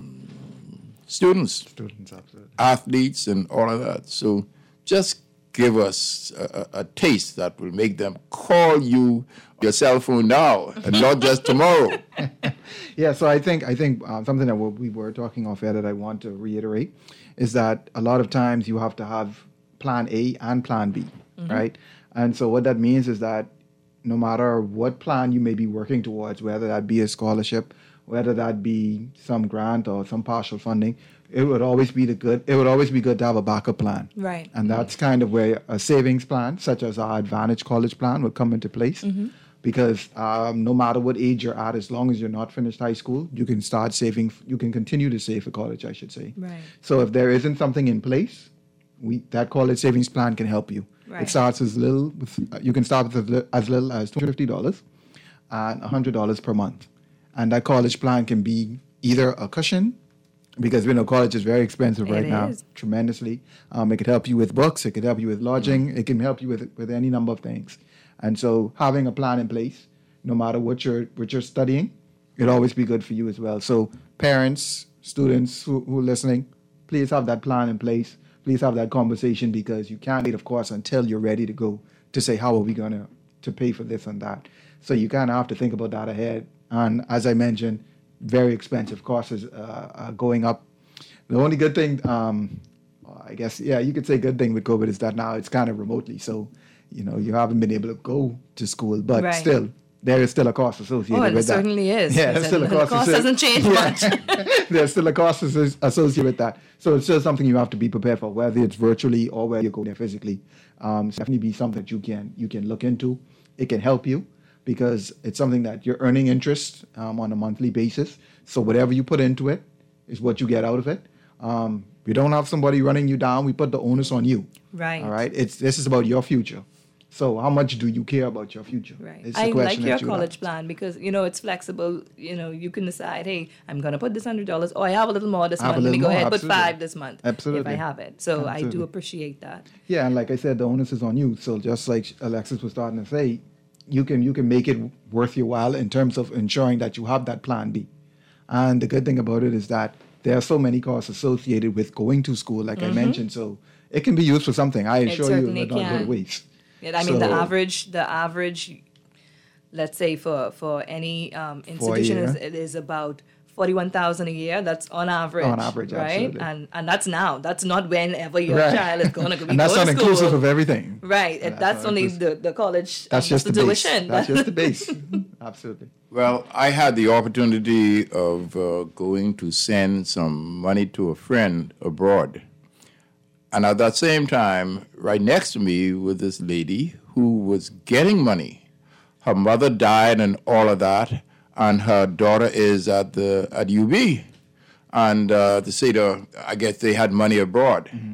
students, Absolutely. athletes, and all of that. So just give us a taste that will make them call you your cell phone now and not just tomorrow. Yeah, so I think something that we were talking off air that I want to reiterate is that a lot of times you have to have plan A and plan B, right? And so what that means is that no matter what plan you may be working towards, whether that be a scholarship, whether that be some grant or some partial funding, it would always be good to have a backup plan. Right. And that's kind of where a savings plan, such as our Advantage College plan, would come into place. Because no matter what age you're at, as long as you're not finished high school, you can start saving. You can continue to save for college, I should say. Right. So if there isn't something in place, that college savings plan can help you. Right. It starts as little. You can start with as little as $250 and $100 per month, and that college plan can be either a cushion, because we know college is very expensive right now, tremendously. It could help you with books. It could help you with lodging. It can help you with any number of things. And so having a plan in place, no matter what you're studying, it'll always be good for you as well. So parents, students who are listening, please have that plan in place. Please have that conversation, because you can't wait, of course, until you're ready to go to say, how are we going to pay for this and that? So you kind of have to think about that ahead. And as I mentioned, very expensive courses are going up. The only good thing, I guess, you could say good thing with COVID is that now it's kind of remotely. So, you haven't been able to go to school, but still, there is still a cost associated with that. Oh, it certainly is. Yeah, there's still a cost. The cost hasn't changed much. There's still a cost associated with that. So it's still something you have to be prepared for, whether it's virtually or whether you go there physically. So definitely be something that you can look into. It can help you, because it's something that you're earning interest on a monthly basis. So whatever you put into it is what you get out of it. We don't have somebody running you down. We put the onus on you. Right. All right. This is about your future. So how much do you care about your future? Right. I like your college plan, because, it's flexible. You can decide, hey, I'm going to put this $100. Oh, I have a little more this month. Let me go ahead and put $5 this month. Absolutely. If I have it. So I do appreciate that. Yeah, and like I said, the onus is on you. So just like Alexis was starting to say, you can make it worth your while in terms of ensuring that you have that plan B. And the good thing about it is that there are so many costs associated with going to school, like I mentioned. So it can be used for something. I assure you, it not go to waste. Yeah, I mean, the average, let's say for any institution is about $41,000 a year. That's on average. On average, right? Absolutely. And that's now. That's not whenever your child is going to be and that's going not to school. inclusive of everything. Right. That's only the college. That's just the tuition. That's just the base. Absolutely. Well, I had the opportunity of going to send some money to a friend abroad. And at that same time, right next to me was this lady who was getting money. Her mother died and all of that, and her daughter is at UB. And they said, I guess they had money abroad. Mm-hmm.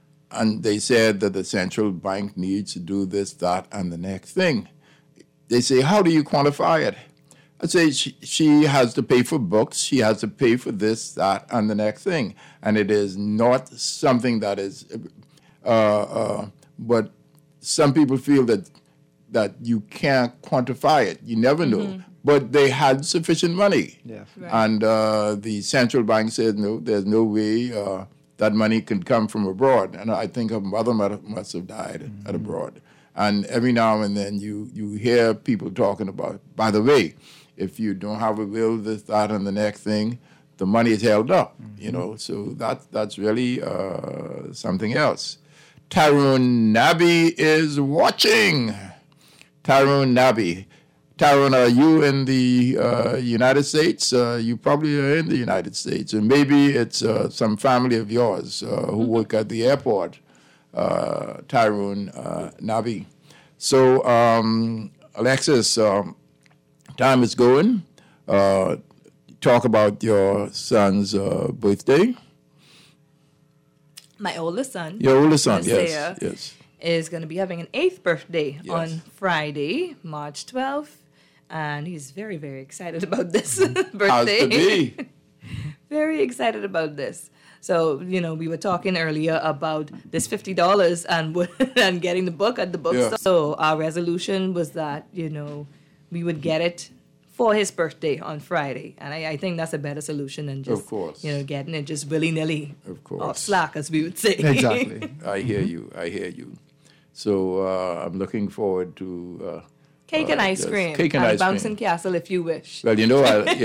And they said that the central bank needs to do this, that, and the next thing. They say, how do you quantify it? I say, she has to pay for books, she has to pay for this, that, and the next thing. And it is not something that is, but some people feel that that you can't quantify it. You never know. But they had sufficient money. Yes. Right. And the central bank said, no, there's no way that money can come from abroad. And I think her mother must have died at abroad. And every now and then you hear people talking about, by the way, if you don't have a will, this, that, and the next thing, the money is held up, you know. So that's really something else. Tyrone Nabi is watching. Tyrone Nabi. Tyrone, are you in the United States? You probably are in the United States. And maybe it's some family of yours who work at the airport, Tyrone Nabi. So, Alexis, time is going. Talk about your son's birthday. My oldest son. Your oldest son, Isaiah, yes. is going to be having an 8th birthday Yes. on Friday, March 12th. And he's very, very excited about this birthday. How's to be? Very excited about this. So, you know, we were talking earlier about this $50 and getting the book at the bookstore. Yeah. So our resolution was that, you know, we would get it for his birthday on Friday. And I think that's a better solution than just, Of course. you know, getting it just willy-nilly Of course. off slack, as we would say. Exactly. I hear you. So I'm looking forward to... Cake and ice yes, cream. cake and ice Bouncing cream. Castle if you wish. Well, you know,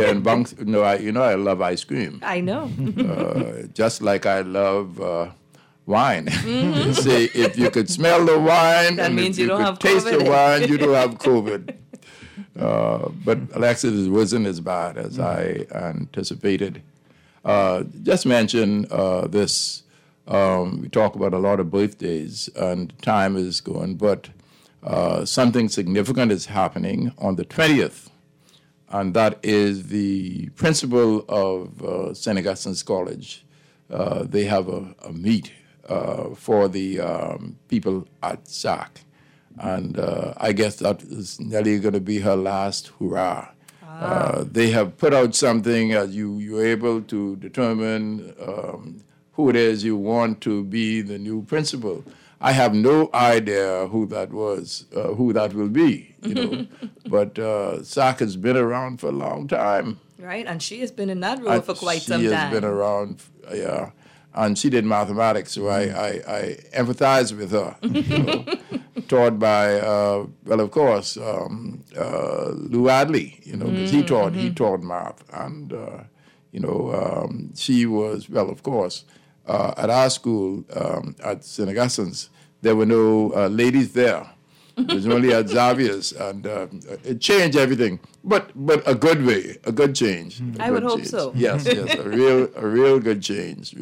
I love ice cream. I know. Just like I love wine. You say, if you could smell the wine, That and means if you don't could have taste COVID. the wine, you don't have COVID. But Alexis wasn't as bad as I anticipated. Just mention this. We talk about a lot of birthdays, and time is going, but something significant is happening on the 20th, and that is the principal of St. Augustine's College. They have a meet for the people at SAC, and I guess that is nearly going to be her last hurrah. They have put out something as you're able to determine who it is you want to be the new principal. I have no idea who that was, who that will be, you know. But SAC has been around for a long time. Right? And she has been in that role for quite some She time. has been around, yeah. And she did mathematics, so I empathize with her. You know, taught by, well, of course, Lou Adley, you know, because he taught math. And, you know, she was, well, of course, at our school, at St. Augustine's, there were no ladies there. It was only at Xavier's, and it changed everything, but a good way, a good change. I would hope so. Yes, a real good change,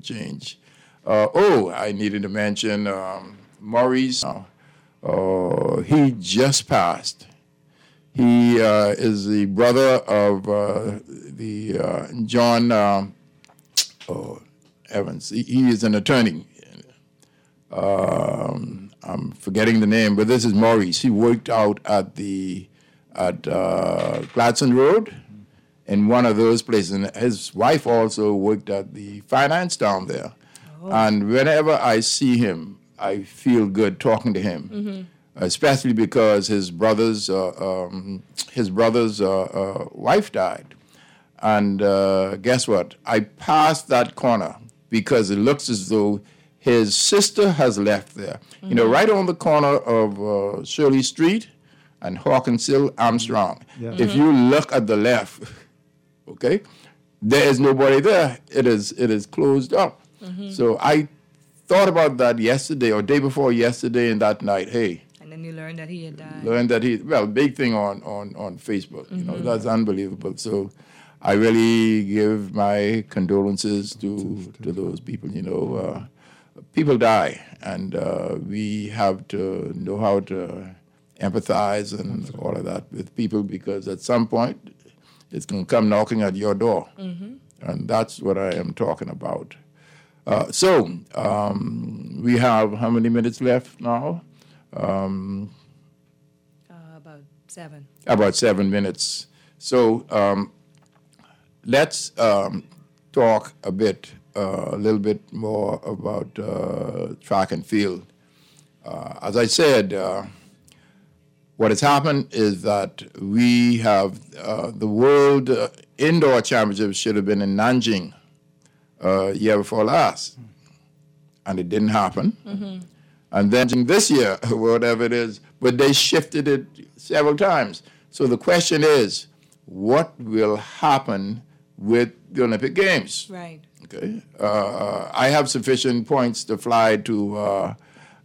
I needed to mention Maurice. He just passed. He is the brother of the John Evans. He is an attorney. I'm forgetting the name, but this is Maurice. He worked out at Gladstone Road in one of those places. And his wife also worked at the finance down there. Oh. And whenever I see him, I feel good talking to him, especially because his brother's wife died. And guess what? I passed that corner because it looks as though his sister has left there. You know, right on the corner of Shirley Street and Hawkins Hill, Armstrong. Yeah. If you look at the left, okay, there is nobody there. It is closed up. So I thought about that yesterday or day before yesterday and that night. Hey. And then you learned that he had died. Big thing on Facebook. You know, that's unbelievable. So I really give my condolences to those people. You know, people die, and we have to know how to empathize and all of that with people, because at some point it's going to come knocking at your door, and that's what I am talking about. So we have how many minutes left now? About 7. About 7 minutes. So let's talk a little bit more about track and field. As I said, What has happened is that we have the World Indoor Championships should have been in Nanjing year before last, and it didn't happen. And then this year, whatever it is, but they shifted it several times. So the question is, what will happen with the Olympic Games? Right. Okay. I have sufficient points to fly to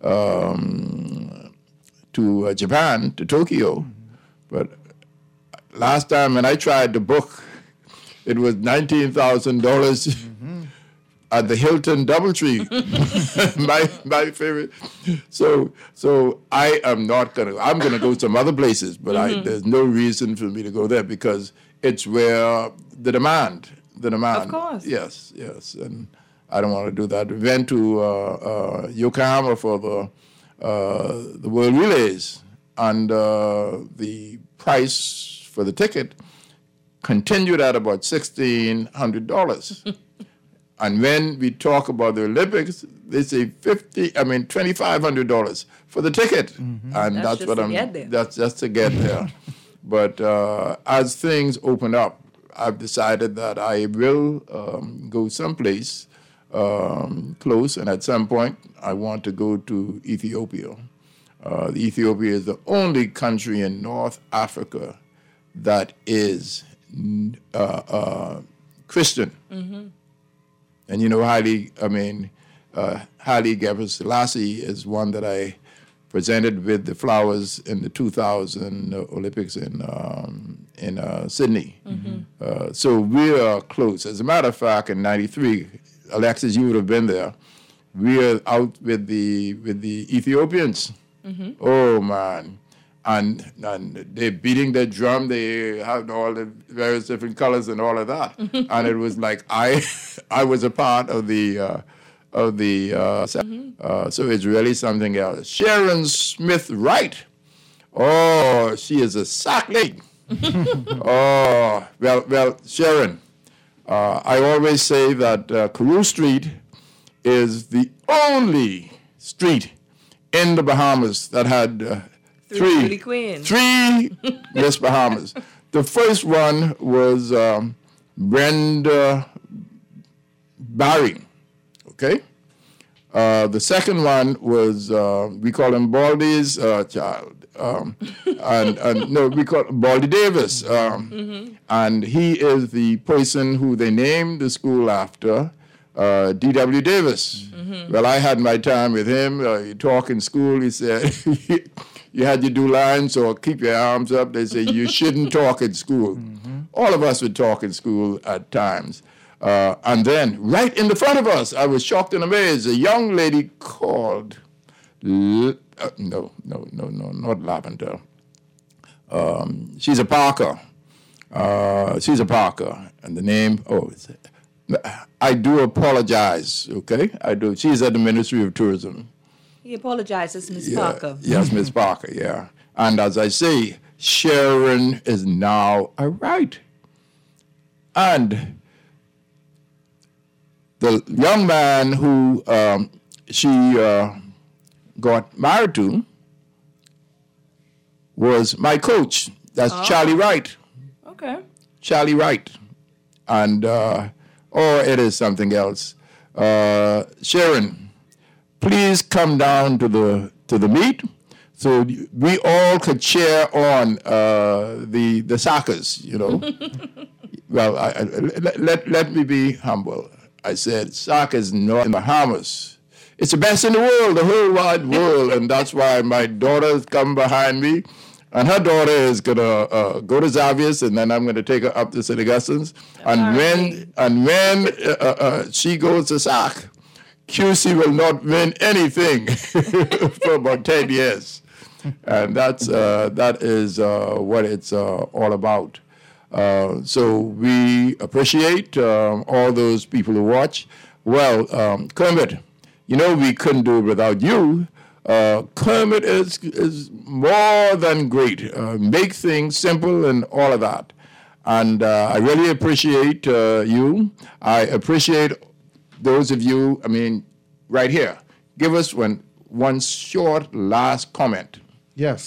Japan, to Tokyo, but last time when I tried to book, it was $19,000 at the Hilton DoubleTree, my favorite. So I am not gonna. I'm gonna go some other places, but there's no reason for me to go there because it's where the demand. Of course. Yes, and I don't want to do that. We went to Yokohama for the World Relays, and the price for the ticket continued at about $1,600. And when we talk about the Olympics, they say $2,500 for the ticket, and that's what I'm. That's just to get there. But as things open up, I've decided that I will go someplace close, and at some point, I want to go to Ethiopia. Ethiopia is the only country in North Africa that is Christian. And you know, Haile Gebrselassie is one that I presented with the flowers in the 2000 Olympics in Sydney. So we are close. As a matter of fact, in '93, Alexis, you would have been there. We are out with the Ethiopians. Oh man. And they're beating their drum. They have all the various different colors and all of that. And it was like I was a part of the so it's really something else. Sharon Smith Wright. Oh, she is a sack lady. Oh, well, Sharon. I always say that Carew Street is the only street in the Bahamas that had three Miss Bahamas. The first one was Brenda Barry, okay? The second one was, we call him Baldy's child. We call him Baldy Davis. And he is the person who they named the school after, D.W. Davis. Well, I had my time with him. You talk in school, he said, you had to do lines or keep your arms up. They say you shouldn't talk in school. All of us would talk in school at times. And then right in the front of us, I was shocked and amazed. A young lady called, not Lavender. She's a Parker. And the name, I do apologize, okay? I do. She's at the Ministry of Tourism. He apologizes, Ms. Parker. Yes, Ms. Parker, yeah. And as I say, Sharon is now a right. And the young man who she got married to was my coach. That's Charlie Wright. Okay. Charlie Wright. And, it is something else. Sharon, please come down to the meet so we all could cheer on the soccer's, you know. Well, let me be humble. I said, soccer is not in the Bahamas. It's the best in the world, the whole wide world, and that's why my daughter's come behind me, and her daughter is gonna go to Xavier's, and then I'm gonna take her up to St. Augustine's, and when she goes to SAC, QC will not win anything for about 10 years, and that is what it's all about. So we appreciate all those people who watch. Well, Kermit, you know we couldn't do it without you. Kermit is more than great. Make things simple and all of that. And I really appreciate you. I appreciate those of you, right here. Give us one short last comment. Yes.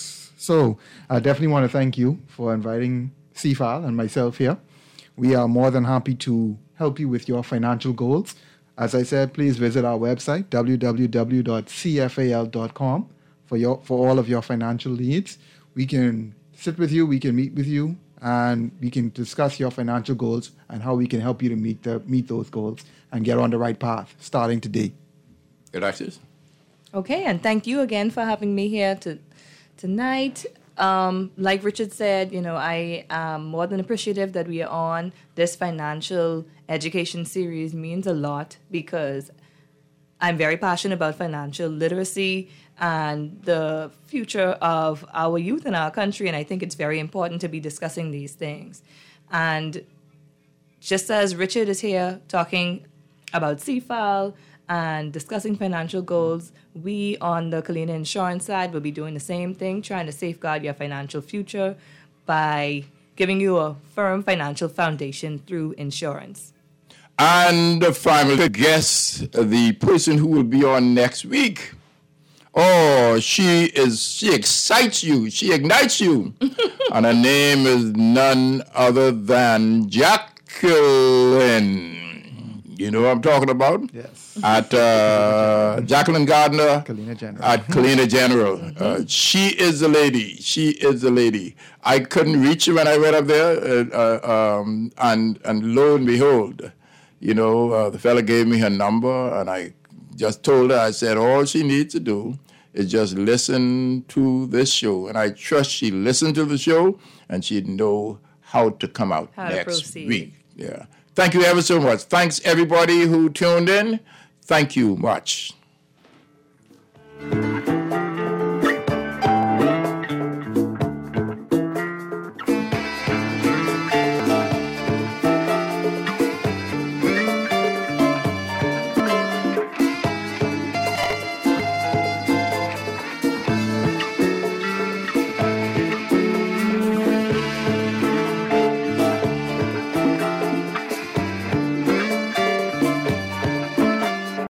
So I definitely want to thank you for inviting CFAL and myself here. We are more than happy to help you with your financial goals. As I said, please visit our website, www.cfal.com, for all of your financial needs. We can sit with you, we can meet with you, and we can discuss your financial goals and how we can help you to meet those goals and get on the right path starting today. Gracias. Okay, and thank you again for having me here tonight. Like Richard said, I am more than appreciative that we are on this financial education series. Means a lot because I'm very passionate about financial literacy and the future of our youth in our country, and I think it's very important to be discussing these things. And just as Richard is here talking about CFAL and discussing financial goals, we on the Kalina Insurance side will be doing the same thing, trying to safeguard your financial future by giving you a firm financial foundation through insurance. And finally, guess the person who will be on next week. Oh, she excites you. She ignites you. And her name is none other than Jacqueline. You know what I'm talking about? Yes. At Jacqueline Gardner. Kalina General. At Kalina General. She is the lady. She is the lady. I couldn't reach her when I went up there. And lo and behold, the fella gave me her number, and I just told her, I said, all she needs to do is just listen to this show. And I trust she listened to the show, and she'd know how to come out next week. Yeah. Thank you ever so much. Thanks, everybody who tuned in. Thank you much.